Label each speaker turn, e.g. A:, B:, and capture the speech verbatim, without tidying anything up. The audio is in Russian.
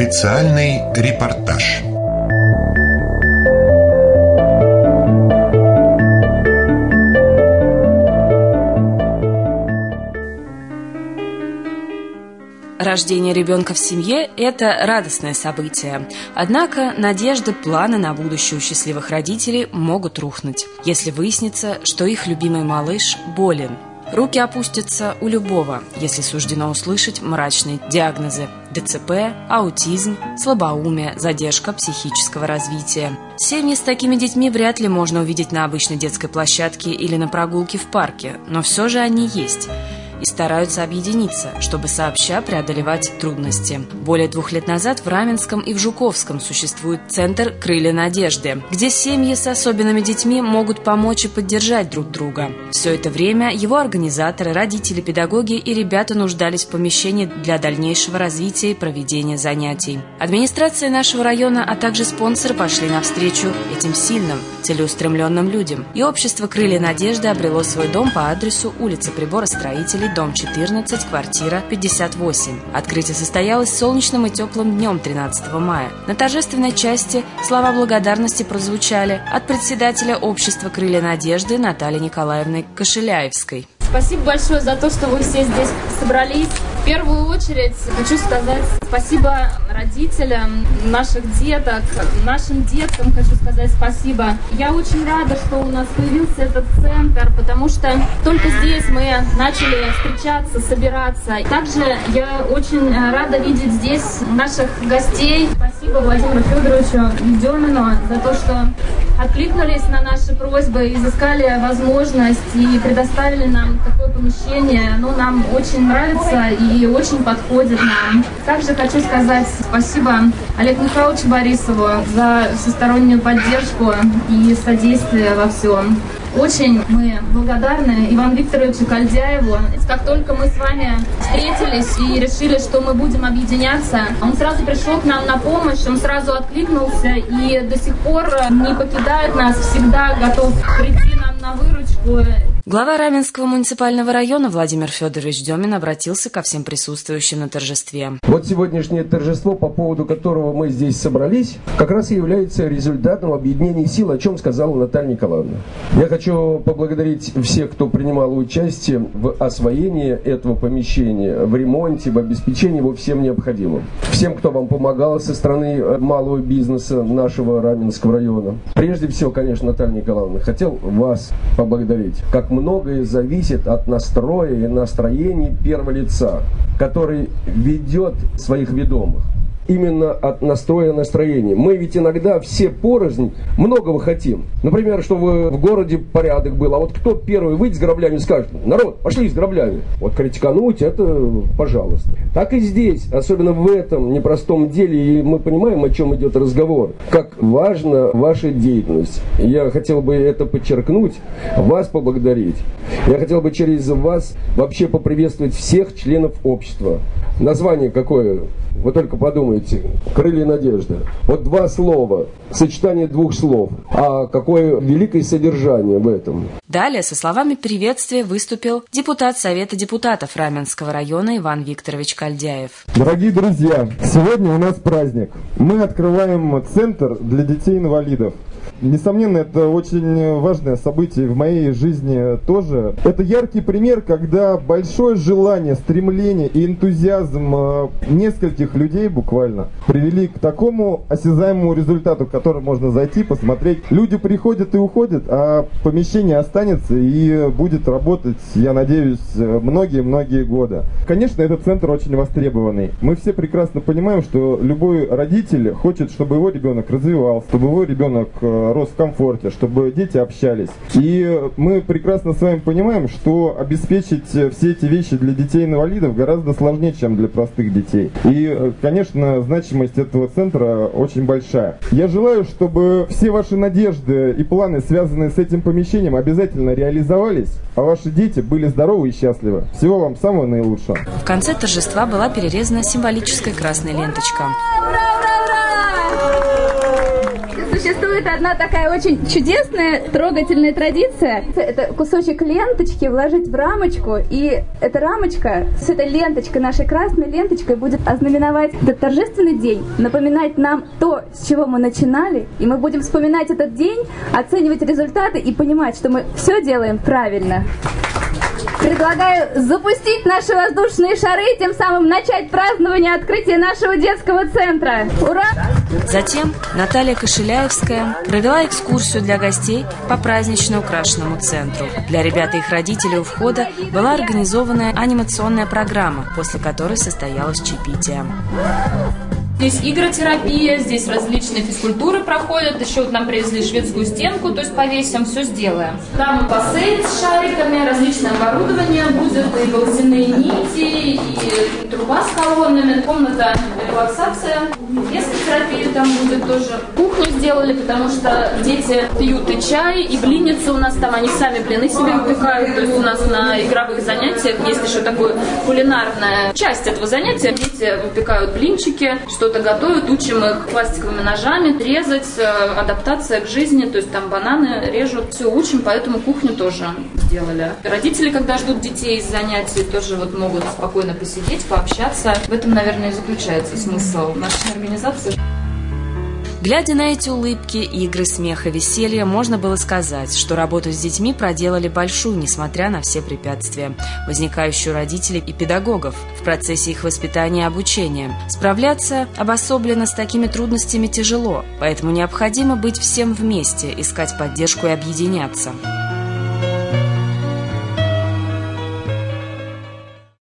A: Специальный репортаж.
B: Рождение ребенка в семье – это радостное событие. Однако надежды, планы на будущее у счастливых родителей могут рухнуть, если выяснится, что их любимый малыш болен. Руки опустятся у любого, если суждено услышать мрачные диагнозы – ДЦП, аутизм, слабоумие, задержка психического развития. Семьи с такими детьми вряд ли можно увидеть на обычной детской площадке или на прогулке в парке, но все же они есть и стараются объединиться, чтобы сообща преодолевать трудности. Более двух лет назад в Раменском и в Жуковском существует центр «Крылья надежды», где семьи с особенными детьми могут помочь и поддержать друг друга. Все это время его организаторы, родители, педагоги и ребята нуждались в помещении для дальнейшего развития и проведения занятий. Администрация нашего района, а также спонсоры пошли навстречу этим сильным, целеустремленным людям. И общество «Крылья надежды» обрело свой дом по адресу улица Приборостроителей, дом четырнадцать, квартира пятьдесят восемь. Открытие состоялось солнечным и теплым днем тринадцатого мая. На торжественной части слова благодарности прозвучали от председателя общества «Крылья надежды» Натальи Николаевны Кошеляевской.
C: Спасибо большое за то, что вы все здесь собрались. В первую очередь хочу сказать спасибо родителям наших деток, нашим деткам хочу сказать спасибо. Я очень рада, что у нас появился этот центр, потому что только здесь мы начали встречаться, собираться. Также я очень рада видеть здесь наших гостей. Спасибо Владимиру Федоровичу Демину за то, что откликнулись на наши просьбы, изыскали возможность и предоставили нам такое помещение. Оно нам очень нравится и очень подходит нам. Также хочу сказать спасибо Олегу Михайловичу Борисову за всестороннюю поддержку и содействие во всем. Очень мы благодарны Ивану Викторовичу Кальдяеву. Как только мы с вами встретились и решили, что мы будем объединяться, он сразу пришел к нам на помощь, он сразу откликнулся и до сих пор не покидает нас, всегда готов прийти нам на выручку.
B: Глава Раменского муниципального района Владимир Федорович Демин обратился ко всем присутствующим на торжестве.
D: Вот сегодняшнее торжество, по поводу которого мы здесь собрались, как раз и является результатом объединения сил, о чем сказала Наталья Николаевна. Я хочу поблагодарить всех, кто принимал участие в освоении этого помещения, в ремонте, в обеспечении его всем необходимым. Всем, кто вам помогал со стороны малого бизнеса нашего Раменского района. Прежде всего, конечно, Наталья Николаевна, хотел вас поблагодарить. Как многое зависит от настроя и настроений первого лица, который ведет своих ведомых. Именно от настроя настроения. Мы ведь иногда все порознь многого хотим. Например, чтобы в городе порядок был. А вот кто первый выйдет с граблями и скажет: народ, пошли с граблями. Вот критикануть — это пожалуйста. Так и здесь, особенно в этом непростом деле, и мы понимаем, о чем идет разговор. Как важна ваша деятельность. Я хотел бы это подчеркнуть, вас поблагодарить. Я хотел бы через вас вообще поприветствовать всех членов общества. Название какое? Вы только подумайте. «Крылья надежды». Вот два слова, сочетание двух слов. А какое великое содержание в этом.
B: Далее со словами приветствия выступил депутат Совета депутатов Раменского района Иван Викторович Кальдяев.
E: Дорогие друзья, сегодня у нас праздник. Мы открываем центр для детей-инвалидов. Несомненно, это очень важное событие в моей жизни тоже. Это яркий пример, когда большое желание, стремление и энтузиазм нескольких людей буквально привели к такому осязаемому результату, к которому можно зайти, посмотреть. Люди приходят и уходят, а помещение останется и будет работать, я надеюсь, многие-многие годы. Конечно, этот центр очень востребованный. Мы все прекрасно понимаем, что любой родитель хочет, чтобы его ребенок развивался, чтобы его ребенок рос в комфорте, чтобы дети общались. И мы прекрасно с вами понимаем, что обеспечить все эти вещи для детей-инвалидов гораздо сложнее, чем для простых детей. И, конечно, значимость этого центра очень большая. Я желаю, чтобы все ваши надежды и планы, связанные с этим помещением, обязательно реализовались, а ваши дети были здоровы и счастливы. Всего вам самого наилучшего.
B: В конце торжества была перерезана символическая красная ленточка.
F: Существует Существует одна такая очень чудесная, трогательная традиция. Это кусочек ленточки вложить в рамочку, и эта рамочка с этой ленточкой, нашей красной ленточкой, будет ознаменовать этот торжественный день, напоминать нам то, с чего мы начинали, и мы будем вспоминать этот день, оценивать результаты и понимать, что мы все делаем правильно. Предлагаю запустить наши воздушные шары и тем самым начать празднование открытия нашего детского центра. Ура!
B: Затем Наталья Кошеляевская провела экскурсию для гостей по празднично украшенному центру. Для ребят и их родителей у входа была организована анимационная программа, после которой состоялось чаепитие.
C: Здесь игротерапия, здесь различные физкультуры проходят. Еще вот нам привезли шведскую стенку, то есть повесим, все сделаем. Там бассейн с шариками, различное оборудование будет, и волосяные нити, и труба с колоннами, комната релаксация. Детская терапия там будет тоже. Кухню сделали, потому что дети пьют и чай, и блинницы у нас там, они сами блины себе выпекают. То есть у нас на игровых занятиях есть еще такая кулинарная часть этого занятия. Дети выпекают блинчики, что-то готовят, учим их пластиковыми ножами резать, адаптация к жизни, то есть там бананы режут, все учим, поэтому кухню тоже сделали. Родители, когда ждут детей из занятий, тоже вот могут спокойно посидеть, пообщаться. В этом, наверное, и заключается смысл нашей организации.
B: Глядя на эти улыбки, игры, смех и веселье, можно было сказать, что работу с детьми проделали большую, несмотря на все препятствия, возникающие у родителей и педагогов в процессе их воспитания и обучения. Справляться обособленно с такими трудностями тяжело, поэтому необходимо быть всем вместе, искать поддержку и объединяться.